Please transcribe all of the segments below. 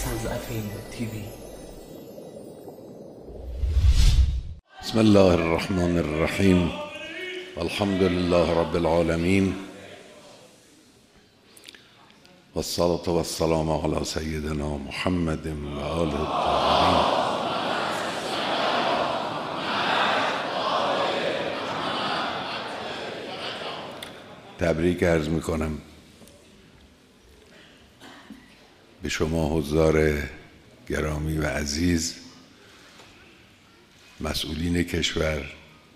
مستضعفین تیوی. بسم الله الرحمن الرحیم. الحمد لله رب العالمین و الصلاة و السلام علی سیدنا محمد و آله الطاهرین. تبریک عرض میکنم به شما حضار گرامی و عزیز، مسئولین کشور،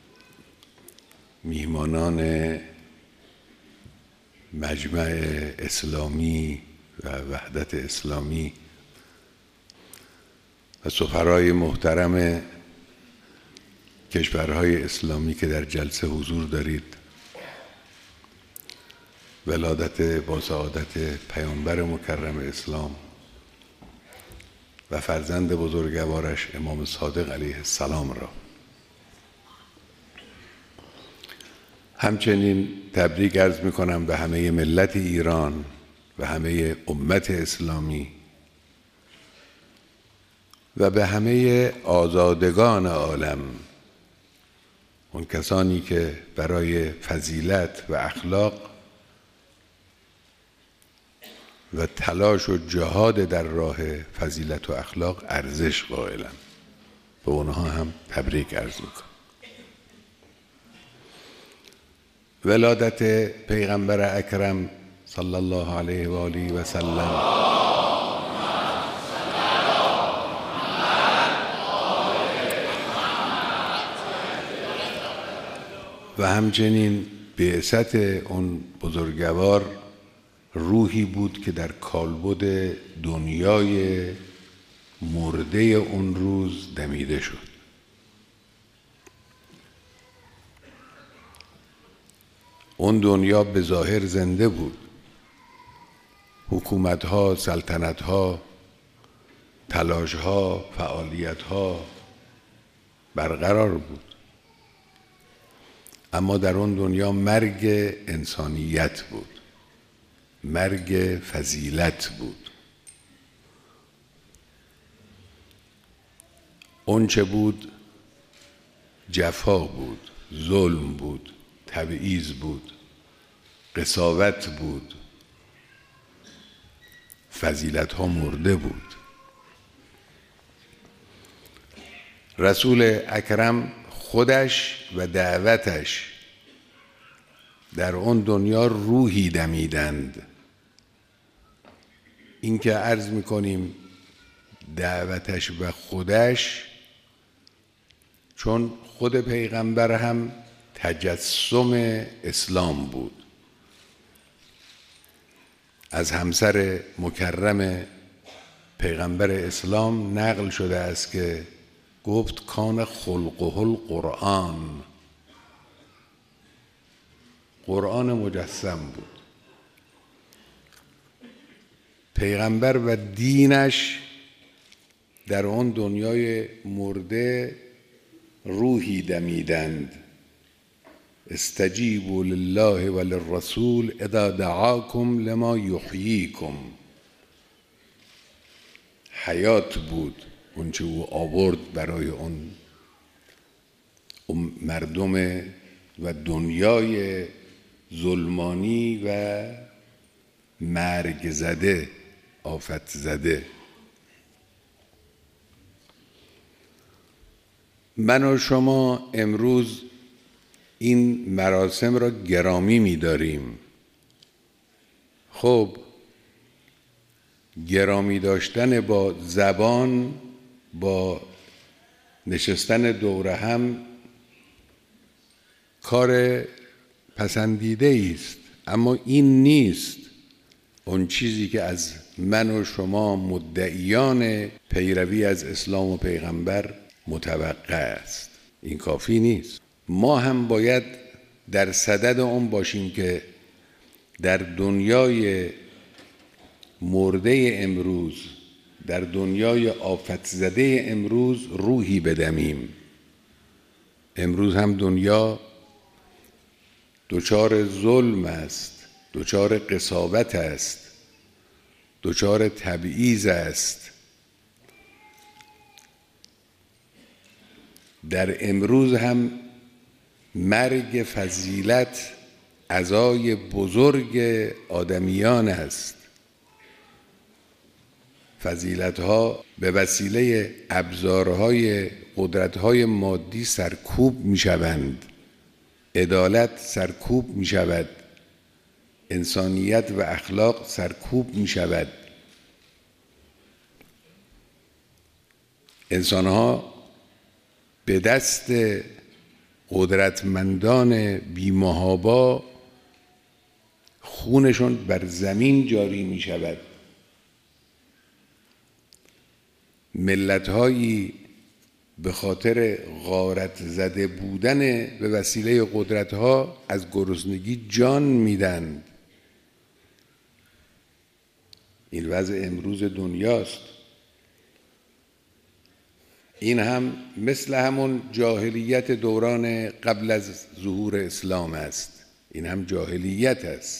میهمانان مجمع اسلامی و وحدت اسلامی و سفرای محترم کشورهای اسلامی که در جلسه حضور دارید. ولادت با سعادت پیامبر مکرم اسلام و فرزند بزرگوارش امام صادق علیه السلام را. همچنین تبریک عرض می‌کنم به همه ملت ایران و همه امت اسلامی و به همه آزادگان عالم، اون کسانی که برای فضیلت و اخلاق و تلاش و جهاد در راه فضیلت و اخلاق ارزش قائلند. به اونها هم تبریک عرض میکنم. ولادت پیغمبر اکرم صلی الله علیه و آله و سلم و همچنین بعثت اون بزرگوار روحی بود که در کالبد دنیای مرده اون روز دمیده شد. اون دنیا به ظاهر زنده بود، حکومت‌ها، سلطنت‌ها، تلاش‌ها، فعالیت‌ها برقرار بود، اما در اون دنیا مرگ انسانیت بود، مرگ فضیلت بود. اون چه بود جفا بود، ظلم بود، تبعیض بود، قساوت بود، فضیلت ها مرده بود. رسول اکرم خودش و دعوتش در اون دنیا روحی دمیدند. این که عرض میکنیم دعوتش و خودش، چون خود پیغمبر هم تجسم اسلام بود. از همسر مکرم پیغمبر اسلام نقل شده است که گفت کان خلقه القرآن، قرآن مجسم بود. پیغمبر و دینش در آن دنیای مرده روحی دمیدند. استجیبوا لله و للرسول اذا دعاکم لما یحییکم. حیات بود اون چه او آورد برای اون مردم و دنیای ظلمانی و مرگ زده، آفت زده. من و شما امروز این مراسم را گرامی می‌داریم. خب گرامی داشتن با زبان، با نشستن دور هم کار پسندیده است، اما این نیست اون چیزی که از من و شما مدعیان پیروی از اسلام و پیغمبر متوقع است. این کافی نیست. ما هم باید در صدد اون باشیم که در دنیای مرده امروز، در دنیای آفت زده امروز روحی بدمیم. امروز هم دنیا دچار ظلم است، دچار قساوت است، دچار تبعیض است، در امروز هم مرگ فضیلت عزای بزرگ آدمیان است. فضیلت‌ها به وسیله ابزارهای قدرت‌های مادی سرکوب می‌شوند، عدالت سرکوب می‌شود، انسانیت و اخلاق سرکوب می‌شود. انسان‌ها به دست قدرتمندان بی‌محابا خونشون بر زمین جاری می‌شود. ملت‌هایی به خاطر غارت زده بودن به وسیله قدرت‌ها از گرسنگی جان میدن. این وضع امروز دنیاست. این هم مثل همون جاهلیت دوران قبل از ظهور اسلام است. این هم جاهلیت است.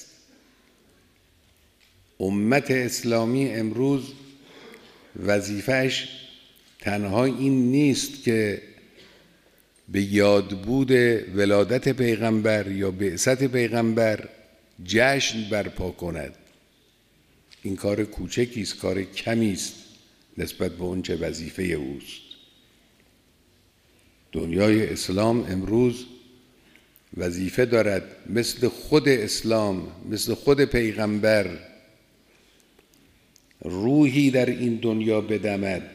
امت اسلامی امروز وظیفه‌اش تنها این نیست که به یادبود ولادت پیغمبر یا بعثت پیغمبر جشن برپا کند. این کار کوچکی است، کار کمی است نسبت به اون چه وظیفه اوست. دنیای اسلام امروز وظیفه دارد مثل خود اسلام، مثل خود پیغمبر روحی در این دنیا بدمد،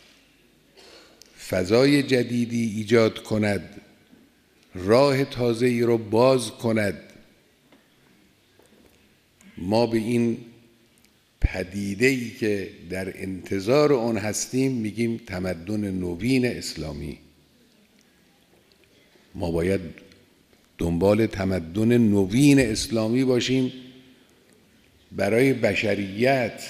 فضای جدیدی ایجاد کند، راه تازه‌ای رو باز کند. ما به این پدیده‌ای که در انتظار آن هستیم میگیم تمدن نوین اسلامی. ما باید دنبال تمدن نوین اسلامی باشیم برای بشریت.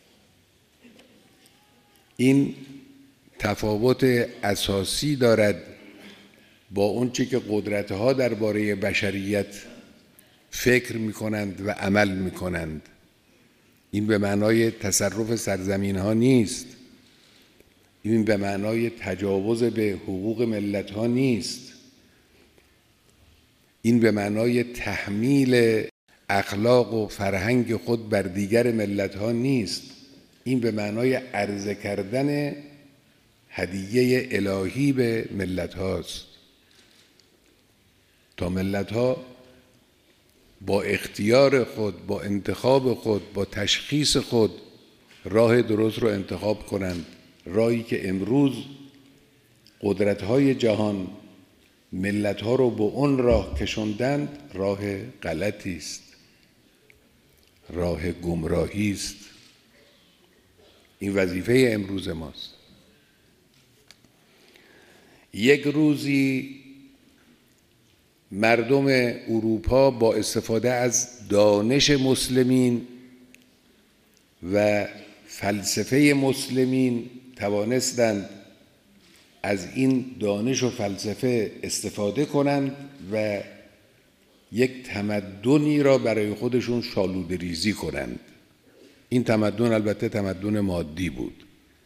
این تفاوت اساسی دارد با اون چی که قدرت‌ها درباره بشریت فکر می‌کنند و عمل می‌کنند. این به معنای تصرف سرزمین‌ها نیست. این به معنای تجاوز به حقوق ملت‌ها نیست. این به معنای تحمیل اخلاق و فرهنگ خود بر دیگر ملت‌ها نیست. این به معنای عرضه کردن هدیه الهی به ملت هاست تا ملت ها با اختیار خود، با انتخاب خود، با تشخیص خود راه درست رو انتخاب کنند. راهی که امروز قدرت های جهان ملت ها رو به اون راه کشوندند راه غلطی است، راه گمراهی است. این وظیفه امروز ماست. یک روزی مردم اروپا با استفاده از دانش مسلمین و فلسفه مسلمین توانستند از این دانش و فلسفه استفاده کنند و یک تمدنی را برای خودشون شالوده ریزی کنند. این تمدن البته تمدن مادی بود.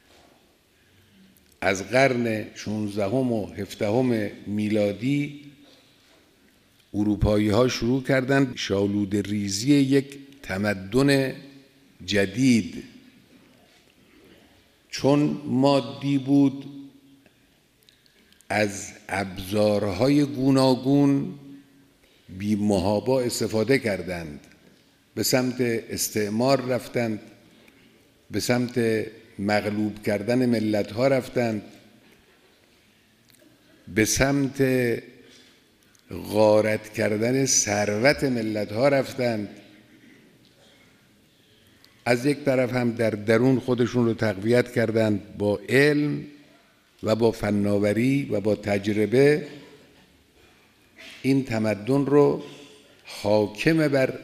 از قرن 16 و 17 میلادی اروپایی ها شروع کردند شالوده ریزی یک تمدن جدید. چون مادی بود از ابزارهای گوناگون بی محابا استفاده کردند. به سمت استعمار رفتند، به سمت مغلوب کردن ملت ها رفتند، به سمت غارت کردن ثروت ملت ها رفتند. از یک طرف هم در درون خودشون رو تقویت کردند با علم و با فناوری و با تجربه. این تمدن رو حاکم بر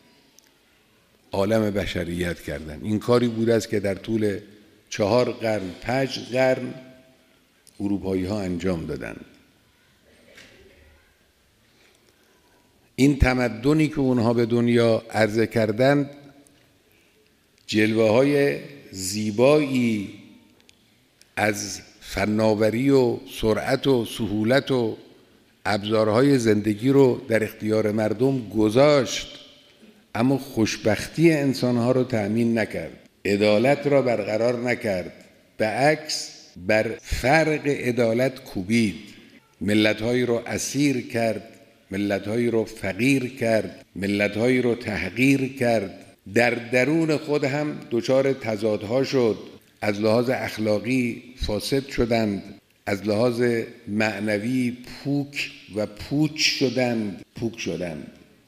عالم بشریت کردن. این کاری بوده است که در طول 4 قرن 5 قرن اروپایی ها انجام دادند. این تمدنی که اونها به دنیا عرضه کردند جلوه های زیبایی از فناوری و سرعت و سهولت و ابزارهای زندگی رو در اختیار مردم گذاشت، اما خوشبختی انسانها رو تأمین نکرد، عدالت را برقرار نکرد، به عکس بر فرق عدالت کوبید، ملت‌هایی رو اسیر کرد، ملت‌هایی رو فقیر کرد، ملت‌هایی رو تحقیر کرد، در درون خود هم دچار تضادها شد، از لحاظ اخلاقی فاسد شدند، از لحاظ معنوی پوک و پوچ شدند.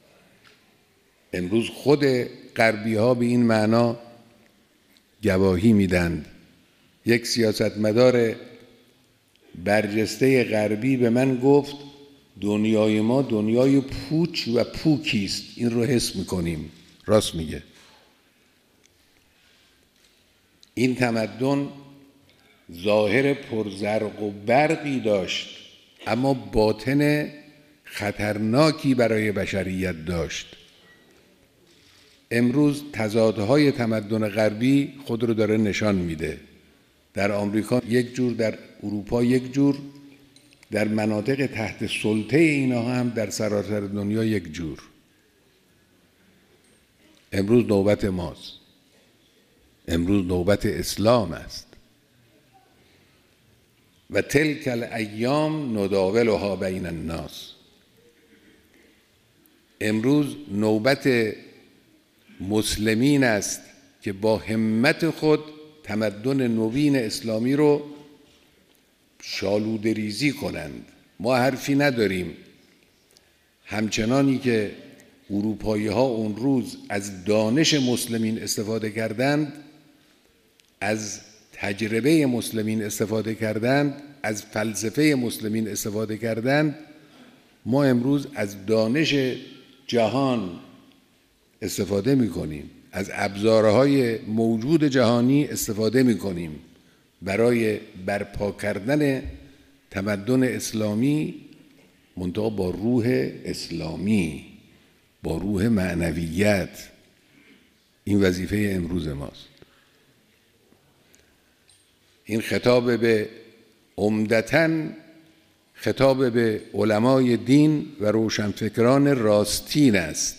امروز خود غربی ها به این معنا گواهی میدند. یک سیاستمدار برجسته غربی به من گفت دنیای ما دنیای پوچ و پوکی است، این رو حس میکنیم. راست میگه. این تمدن ظاهر پرزرق و برقی داشت، اما باطن خطرناکی برای بشریت داشت. امروز تضادهای تمدن غربی خود رو داره نشان میده. در آمریکا یک جور، در اروپا یک جور، در مناطق تحت سلطه اینها هم در سراسر دنیا یک جور. امروز نوبت ماست. امروز نوبت اسلام است. و تلک الایام نداولها بین الناس. امروز نوبت مسلمین است که با همت خود تمدن نوین اسلامی رو شالوده ریزی کنند. ما حرفی نداریم. همچنانی که اروپایی ها اون روز از دانش مسلمین استفاده کردند، از تجربه مسلمین استفاده کردند، از فلسفه مسلمین استفاده کردند، ما امروز از دانش جهان استفاده می‌کنیم، از ابزارهای موجود جهانی استفاده می‌کنیم برای برپا کردن تمدن اسلامی، منتها با روح اسلامی، با روح معنویت. این وظیفه امروز ماست. این خطاب به عمدتاً خطاب به علمای دین و روشنفکران راستین است.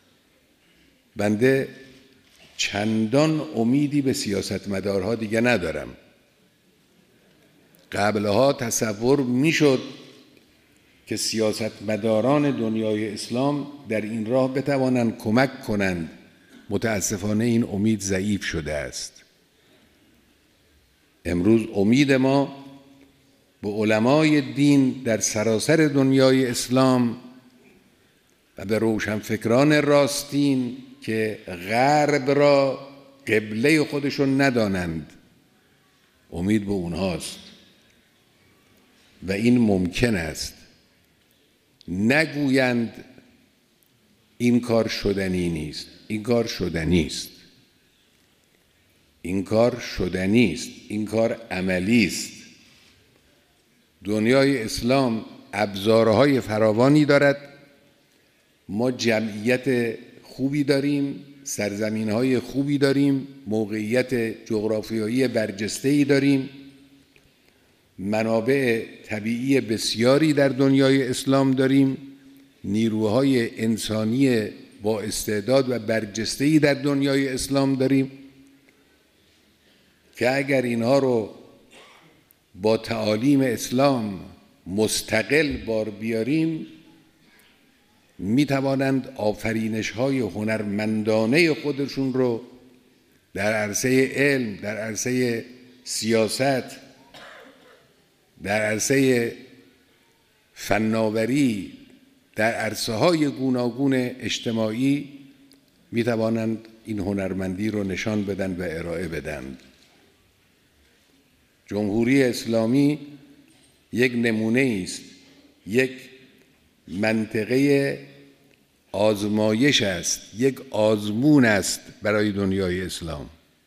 بنده چندان امیدی به سیاستمدارها دیگه ندارم. قبلها تصور میشد که سیاستمداران دنیای اسلام در این راه بتوانند کمک کنند. متاسفانه این امید ضعیف شده است. امروز امید ما به علمای دین در سراسر دنیای اسلام و به روشنفکران راستین که غرب را قبله خودشون ندانند، امید به اونهاست. و این ممکن است. نگویند این کار شدنی نیست. این کار شدنی است. این کار شدنی است. این کار عملی است. دنیای اسلام ابزارهای فراوانی دارد. ما جمعیت خوبی داریم، سرزمین‌های خوبی داریم، موقعیت جغرافیایی برجسته‌ای داریم، منابع طبیعی بسیاری در دنیای اسلام داریم، نیروهای انسانی با استعداد و برجسته‌ای در دنیای اسلام داریم که اگر اینها رو با تعالیم اسلام مستقل بار بیاریم، می توانند آفرینش‌های هنرمندانه خودشون رو در عرصه علم، در عرصه سیاست، در عرصه فناوری، در عرصه‌های گوناگون اجتماعی می توانند این هنرمندی رو نشان بدن و ارائه بدن. جمهوری اسلامی یک نمونه است، یک منطقه آزمایش است، یک آزمون است برای دنیای اسلام.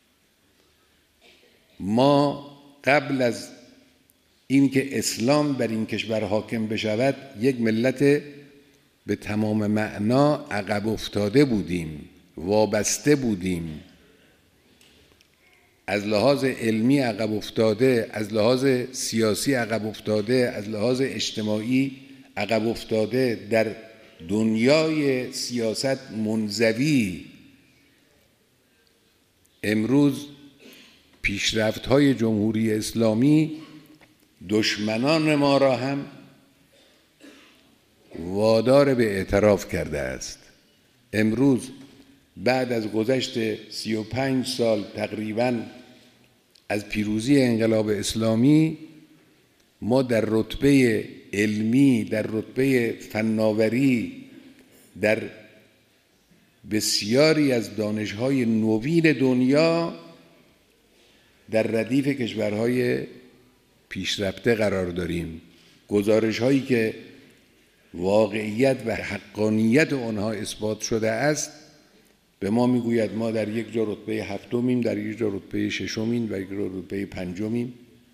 ما قبل از اینکه اسلام بر این کشور حاکم بشود، یک ملت به تمام معنا عقب افتاده بودیم، وابسته بودیم. از لحاظ علمی عقب افتاده، از لحاظ سیاسی عقب افتاده، از لحاظ اجتماعی عقب افتاده، در دنیای سیاست منزوی، امروز پیشرفت‌های جمهوری اسلامی دشمنان ما را هم وادار به اعتراف کرده است. امروز بعد از گذشت 35 سال تقریباً از پیروزی انقلاب اسلامی، ما در رتبه علمی، در رتبه فناوری، در بسیاری از دانش‌های نوین دنیا در ردیف کشورهای پیشرفته قرار داریم. گزارش‌هایی که واقعیت و حقانیت آنها اثبات شده است به ما میگوید ما در یک جا رتبه 7میم، در یک جا رتبه 6میم و یک جا رتبه 5میم.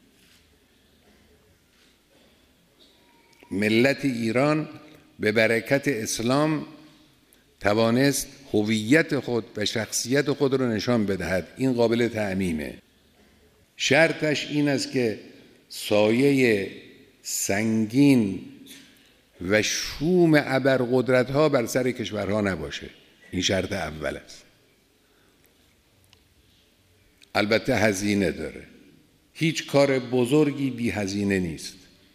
ملت ایران به برکت اسلام توانست هویت خود و شخصیت خود را نشان بدهد. این قابل تعمیمه. شرطش این است که سایه سنگین و شوم ابرقدرت‌ها بر سر کشورها نباشه. این شرط اول است. البته هزینه داره. هیچ کار بزرگی بی هزینه نیست.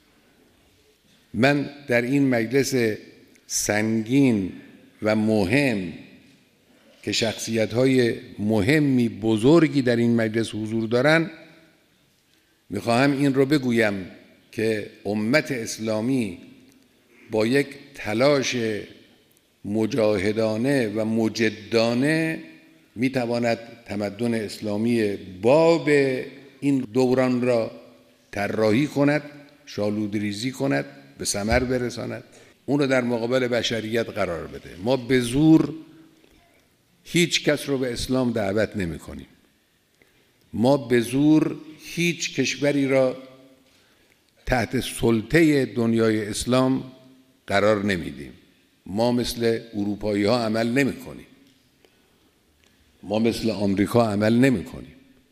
من در این مجلس سنگین و مهم که شخصیت‌های مهمی بزرگی در این مجلس حضور دارن، میخواهم این رو بگویم که امت اسلامی با یک تلاش مجاهدانه و مجدانه میتواند تمدن اسلامی باب این دوران را طراحی کند، شالودریزی کند، به ثمر برساند، اون رو در مقابل بشریت قرار بده. ما به زور هیچ کس رو به اسلام دعوت نمی کنیم. ما به زور هیچ کشوری را تحت سلطه دنیای اسلام قرار نمیدیم. ما مثل اروپایی ها عمل نمی کنیم. ما مثل آمریکا عمل نمی کنیم.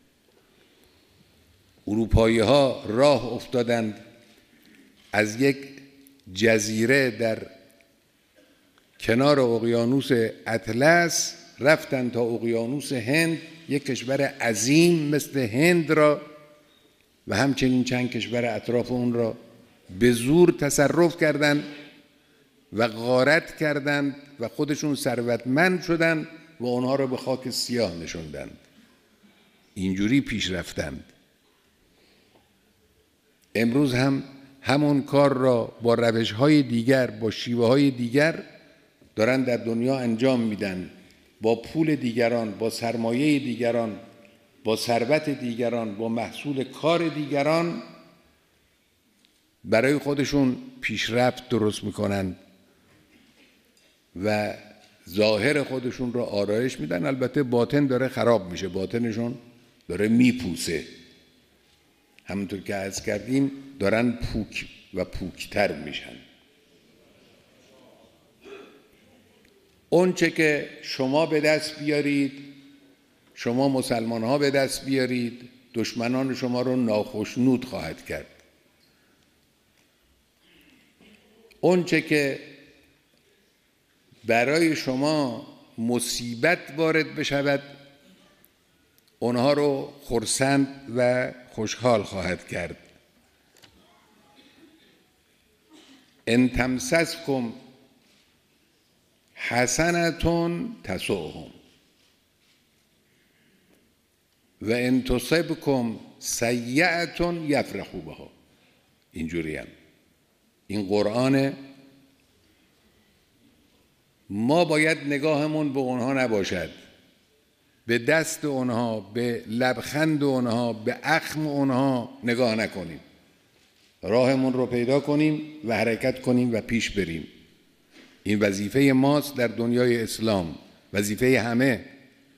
اروپایی ها راه افتادند از یک جزیره در کنار اقیانوس اطلس رفتند تا اقیانوس هند، یک کشور عظیم مثل هند را و همچنین چند کشور اطراف اون را به زور تصرف کردند و غارت کردند و خودشون ثروتمند شدند و اونها را به خاک سیاه نشوندند. اینجوری پیش رفتند. امروز هم همون کار را با روش‌های دیگر، با شیوه‌های دیگر دارن در دنیا انجام میدن. با پول دیگران، با سرمایه دیگران، با ثروت دیگران، با محصول کار دیگران برای خودشون پیشرفت درست میکنن و ظاهر خودشون را آرایش میدن. البته باطن داره خراب میشه، باطنشون داره میپوسه. همونطور که عرض کردیم دارن پوک و پوکتر میشن. اون چه که شما به دست بیارید، شما مسلمان ها به دست بیارید، دشمنان شما رو ناخشنود خواهد کرد. اون چه که برای شما مصیبت وارد بشود، اونها رو خرسند و خوشحال خواهد کرد. ان تمسسکم حسنة تسؤهم و ان تصبکم سیئة یفرحوا بها. اینجوری هم این قرآن. ما باید نگاهمون به اونها نباشد، به دست اونها، به لبخند اونها، به اخم اونها نگاه نکنیم. راهمون رو پیدا کنیم و حرکت کنیم و پیش بریم. این وظیفه ماست در دنیای اسلام، وظیفه همه.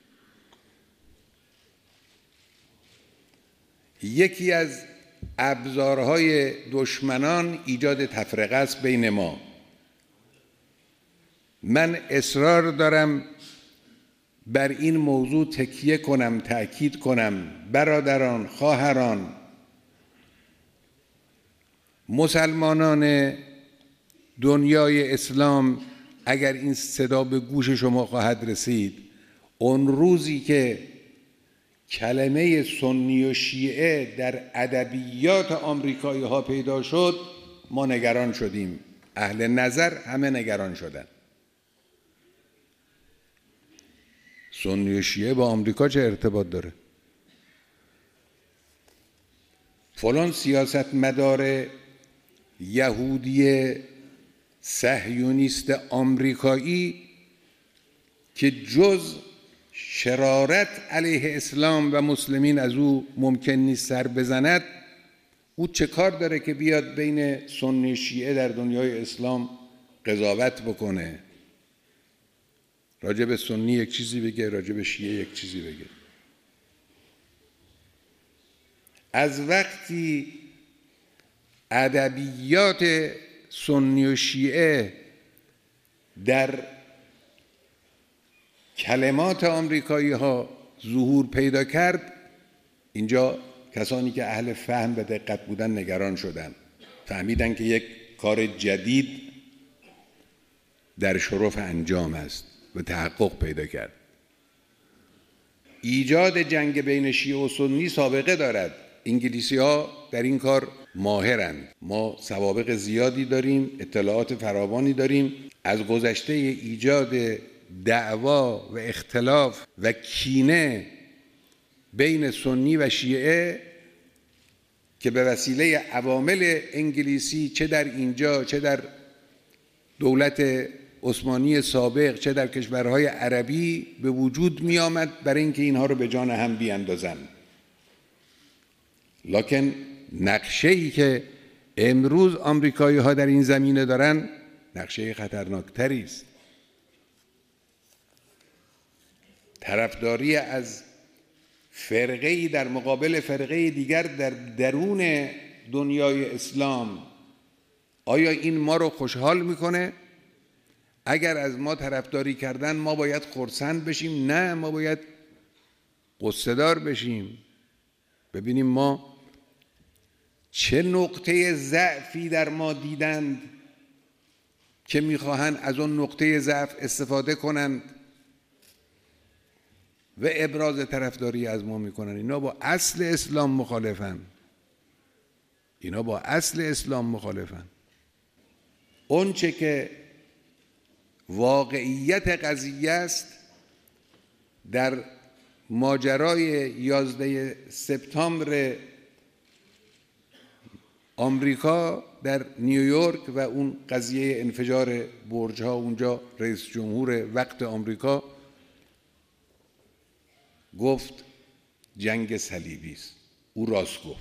یکی از ابزارهای دشمنان ایجاد تفرقه است بین ما. من اصرار دارم بر این موضوع تکیه کنم، تأکید کنم. برادران، خواهران، مسلمانان دنیای اسلام، اگر این صدا به گوش شما خواهد رسید، اون روزی که کلمه سنی و شیعه در ادبیات آمریکایی ها پیدا شد، ما نگران شدیم. اهل نظر همه نگران شدن. سنی و شیعه با آمریکا چه ارتباط داره؟ فلان سیاستمدار یهودی صهیونیست آمریکایی که جز شرارت علیه اسلام و مسلمین از او ممکن نیست سر بزند، او چه کار داره که بیاد بین سنی شیعه در دنیای اسلام قضاوت بکنه؟ راجع به سنی یک چیزی بگه، راجع به شیعه یک چیزی بگه. از وقتی ادبیات سنی و شیعه در کلمات آمریکایی ها ظهور پیدا کرد، اینجا کسانی که اهل فهم و دقت بودن نگران شدند. فهمیدن که یک کار جدید در شرف انجام است و تحقق پیدا کرد. ایجاد جنگ بین شیعه و سنی سابقه دارد. انگلیسی ها در این کار ماهرند. ما سوابق زیادی داریم، اطلاعات فراوانی داریم از گذشته ایجاد دعوا و اختلاف و کینه بین سنی و شیعه که به وسیله عوامل انگلیسی، چه در اینجا، چه در دولت عثمانی سابق، چه در کشورهای عربی به وجود می آمد برای اینکه اینها رو به جان هم بیاندازند. لکن نقشه‌ای که امروز آمریکایی ها در این زمینه دارن نقشه خطرناکتری است. طرفداری از فرقه‌ای در مقابل فرقه دیگر در درون دنیای اسلام، آیا این ما رو خوشحال میکنه؟ اگر از ما طرفداری کردن ما باید خرسند بشیم؟ نه، ما باید غصه دار بشیم. ببینیم ما چه نقطه ضعفی در ما دیدند که میخواهند از اون نقطه ضعف استفاده کنند و ابراز طرفداری از ما میکنن. اینا با اصل اسلام مخالفن. اینا با اصل اسلام مخالفن. اون چه که واقعیت قضیه است در ماجرای 11 سپتامبر آمریکا در نیویورک و اون قضیه انفجار برج‌ها، اونجا رئیس جمهور وقت آمریکا گفت جنگ صلیبی است. او راست گفت.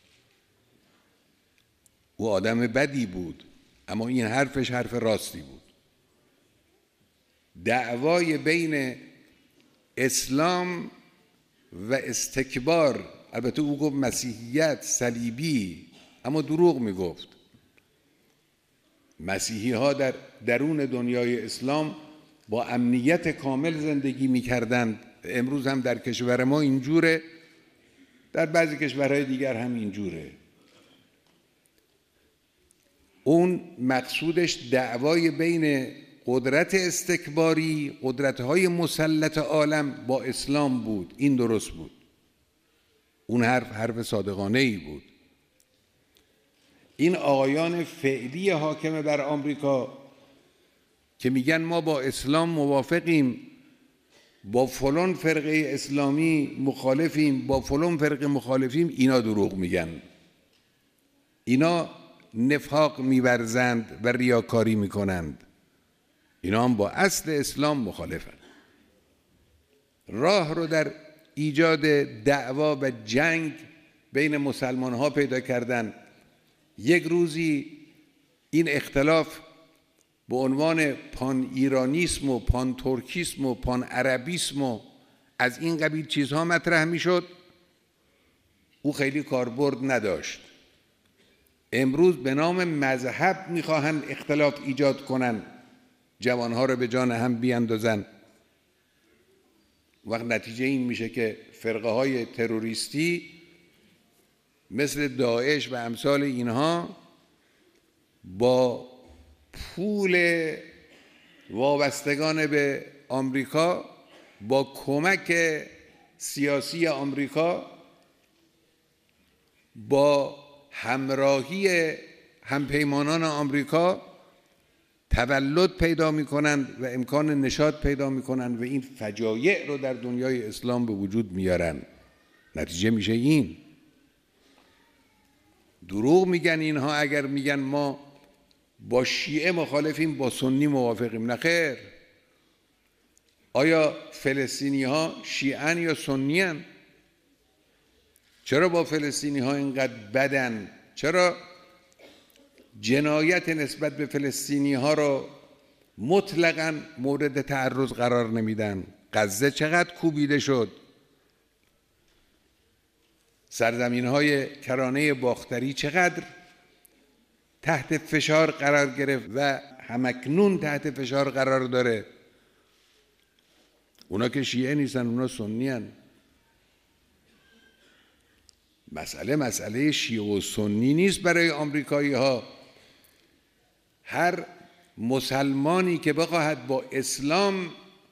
او آدم بدی بود، اما این حرفش حرف راستی بود. دعوای بین اسلام و استکبار، البته او گفت مسیحیت صلیبی، اما دروغ میگفت. مسیحی ها در درون دنیای اسلام با امنیت کامل زندگی میکردند. امروز هم در کشور ما اینجوره، در بعضی کشورهای دیگر هم اینجوره. اون مقصودش دعوای بین قدرت استکباری، قدرت‌های مسلط عالم با اسلام بود. این درست بود. اون حرف صادقانه‌ای بود. این آقایان فعلی حاکم بر آمریکا که میگن ما با اسلام موافقیم، با فلان فرقه اسلامی مخالفیم، با فلان فرقه مخالفیم، اینا دروغ میگن. اینا نفاق می‌ورزند و ریاکاری میکنند. اینا هم با اصل اسلام مخالفند. راه رو در ایجاد دعوا و جنگ بین مسلمان ها پیدا کردن. یک روزی این اختلاف به عنوان پان ایرانیسم و پان ترکیسم و پان عربیسم و از این قبیل چیزها مطرح می شد. او خیلی کاربرد نداشت. امروز به نام مذهب می خواهند اختلاف ایجاد کنند، جوانها رو به جان هم بیاندازن. وقت نتیجه این میشه که فرقه های تروریستی مثل داعش و امثال اینها با پول وابستگان به آمریکا، با کمک سیاسی آمریکا، با همراهی همپیمانان آمریکا تولد پیدا میکنند و امکان نشاط پیدا میکنند و این فجایع رو در دنیای اسلام به وجود میارن. نتیجه میشه این. دروغ میگن اینها اگر میگن ما با شیعه مخالفیم با سنی موافقیم. نه خیر. آیا فلسطینی ها شیعن یا سنیان؟ چرا با فلسطینی ها اینقدر بدن؟ چرا جنایت نسبت به فلسطینی ها رو مطلقاً مورد تعرض قرار نمیدن؟ غزه چقدر کوبیده شد، سرزمین های کرانه باختری چقدر تحت فشار قرار گرفت و همکنون تحت فشار قرار داره. اونا که شیعه نیستن، اونا سنی هن. مسئله شیعه و سنی نیست برای آمریکایی ها. هر مسلمانی که بخواهد با اسلام،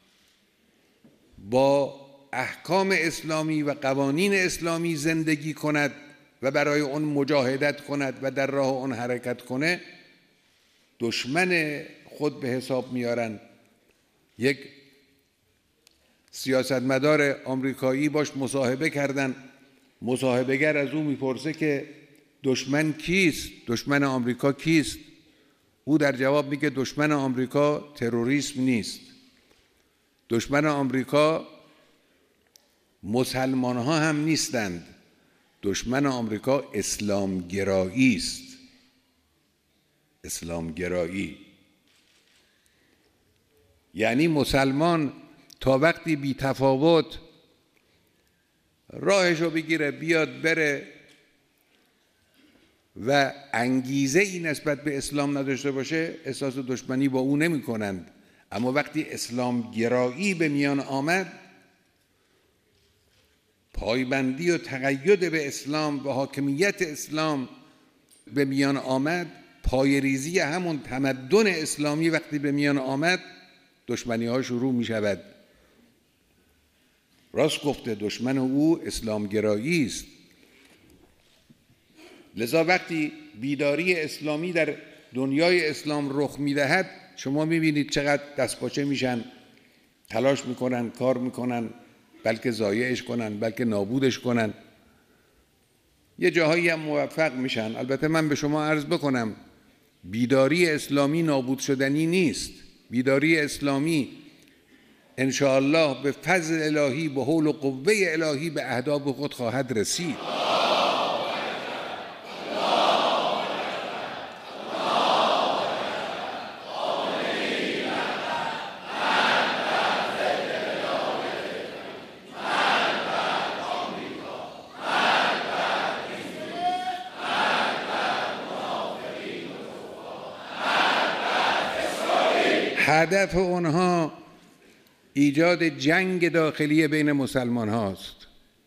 با احکام اسلامی و قوانین اسلامی زندگی کند و برای اون مجاهدت کند و در راه اون حرکت کنه، دشمن خود به حساب میارن. یک سیاستمدار آمریکایی باش مصاحبه کردن، مصاحبهگر از او میپرسه که دشمن کیست؟ دشمن آمریکا کیست؟ او در جواب میگه دشمن آمریکا تروریسم نیست. دشمن آمریکا مسلمان ها هم نیستند. دشمن آمریکا اسلامگرایی است. اسلامگرایی یعنی مسلمان تا وقتی بی تفاوت راهشو بگیره بیاد بره و انگیزه ای نسبت به اسلام نداشته باشه، احساس دشمنی با او نمی کنند. اما وقتی اسلامگرایی به میان آمد، پایبندی و تقید به اسلام و حاکمیت اسلام به میان آمد، پایریزی همون تمدن اسلامی وقتی به میان آمد، دشمنی ها شروع می شود. راست گفته، دشمن او اسلامگرایی است. لذا وقتی بیداری اسلامی در دنیای اسلام رخ می دهد، شما می بینید چقدر دستپاچه میشن، تلاش میکنن، کار میکنن، بلکه ضایعش کنن، بلکه نابودش کنن. یه جاهایی هم موفق میشن. البته من به شما عرض بکنم بیداری اسلامی نابود شدنی نیست. بیداری اسلامی انشاءالله به فضل الهی، به حول و قوه الهی به اهداف خود خواهد رسید. هدف اونها ایجاد جنگ داخلی بین مسلمان هاست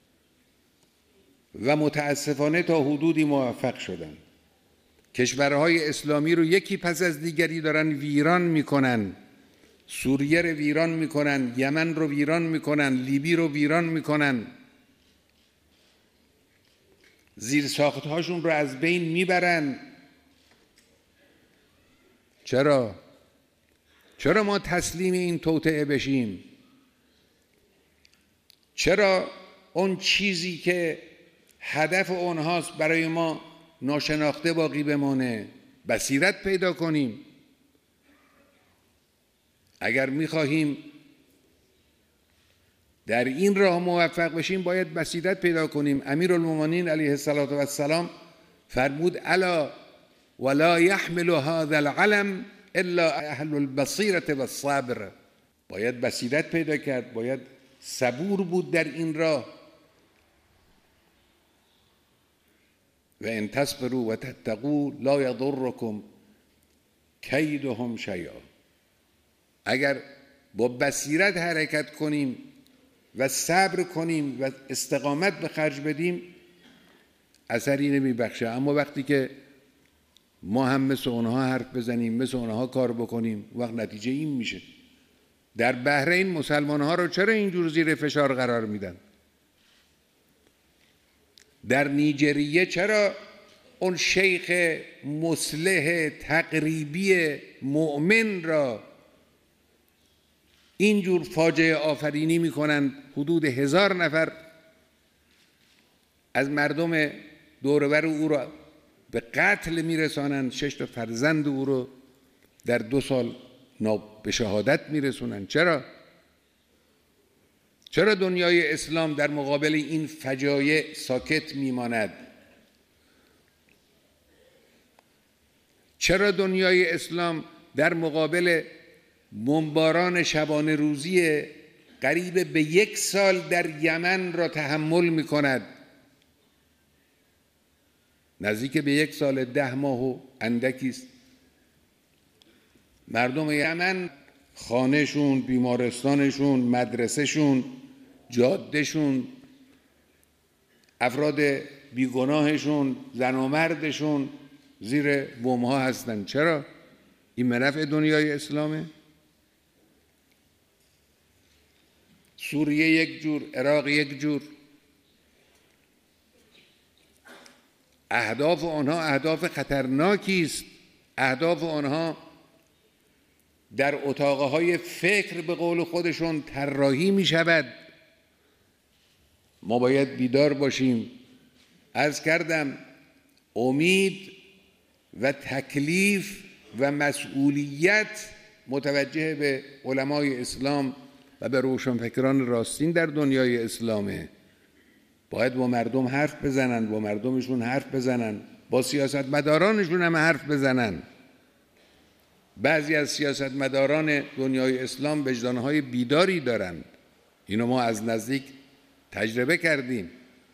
و متاسفانه تا حدودی موفق شدن. کشورهای اسلامی رو یکی پس از دیگری دارن ویران میکنن. سوریه رو ویران میکنن، یمن رو ویران میکنن، لیبی رو ویران میکنن، زیرساختهاشون رو از بین میبرن. چرا ما تسلیم این توطئه بشیم؟ چرا اون چیزی که هدف اونهاست برای ما ناشناخته باقی بمانه؟ بصیرت پیدا کنیم. اگر میخواهیم در این راه موفق بشیم باید بصیرت پیدا کنیم. امیرالمومنین علیه السلام فرمود الا ولا يحمل هذا العلم الا اهل البصیرة والصبر. باید بصیرت پیدا کرد، باید صبور بود در این راه. و ان تصبروا و تتقوا لا یضرکم کیدهم شیئا. اگر با بصیرت حرکت کنیم و صبر کنیم و استقامت به خرج بدیم اثری نمیبخشه. اما وقتی که ما هم مثل اونها حرف بزنیم، مثل اونها کار بکنیم، وقت نتیجه این میشه. در بحرین مسلمان ها رو چرا اینجور زیر فشار قرار میدن؟ در نیجریه چرا اون شیخ مصلح تقریبی مؤمن را اینجور فاجعه آفرینی میکنند؟ حدود 1000 نفر از مردم دوربر او را به قتل میرسانند، 6 تا فرزند او رو در 2 سال به شهادت میرسونند. چرا دنیای اسلام در مقابل این فجایع ساکت میماند؟ چرا دنیای اسلام در مقابل بمباران شبانه روزی قریب به 1 سال در یمن را تحمل میکند؟ نزدیک به 1 سال 10 ماه و اندکی است. مردم یمن خانهشون، بیمارستانشون، مدرسهشون، جادهشون، افراد بیگناهشون، زن و مردشون زیر بمب‌ها هستند. چرا؟ این منافع دنیای اسلامه؟ سوریه یک جور، عراق یک جور. اهداف آنها اهداف خطرناکی است. اهداف آنها در اتاقهای فکر به قول خودشون طراحی می شود. ما باید بیدار باشیم. عرض کردم امید و تکلیف و مسئولیت متوجه به علمای اسلام و به روشنفکران راستین در دنیای اسلامه. باید با مردم حرف بزنن، با مردمشون حرف بزنن، با سیاستمدارانشون هم حرف بزنن. بعضی از سیاستمداران دنیای اسلام وجدانهای بیداری دارند. اینو ما از نزدیک تجربه کردیم.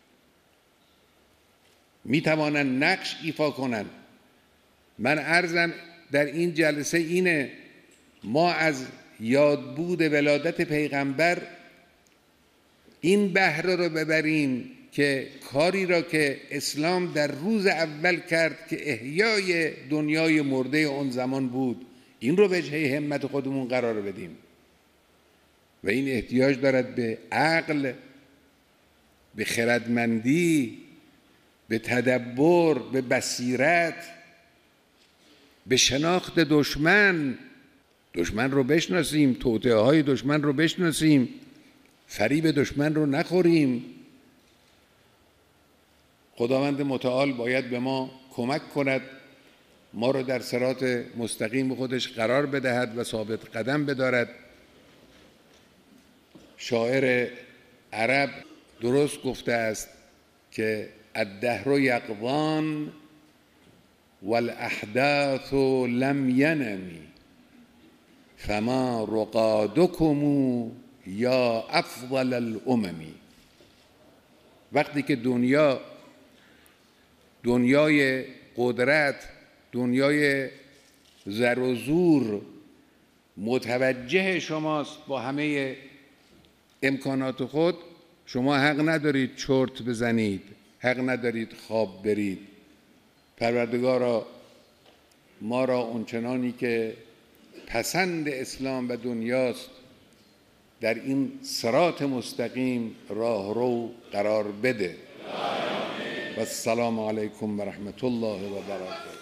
میتوانند نقش ایفا کنند. من عرضم در این جلسه اینه، ما از یادبود ولادت پیغمبر این بهره رو ببریم که کاری را که اسلام در روز اول کرد که احیای دنیای مرده اون زمان بود، این رو وجهه همت خودمون قرار بدیم. و این احتیاج دارد به عقل، به خردمندی، به تدبر، به بصیرت، به شناخت دشمن رو بشناسیم، توطئه های دشمن رو بشناسیم، فریب دشمن رو نخوریم. خداوند متعال باید به ما کمک کند، ما رو در صراط مستقیم خودش قرار بدهد و ثابت قدم بدارد. شاعر عرب درست گفته است که الدهر یقظان والاحداث لم ینمی فما رقادکم یا افضل الامم. وقتی که دنیای قدرت، دنیای زر و زور متوجه شماست با همه امکانات خود، شما حق ندارید چرت بزنید، حق ندارید خواب برید. پروردگارا ما را اونچنانی که پسند اسلام و دنیاست در این صراط مستقیم راهرو قرار بده. و السلام علیکم و رحمت الله و برکاته.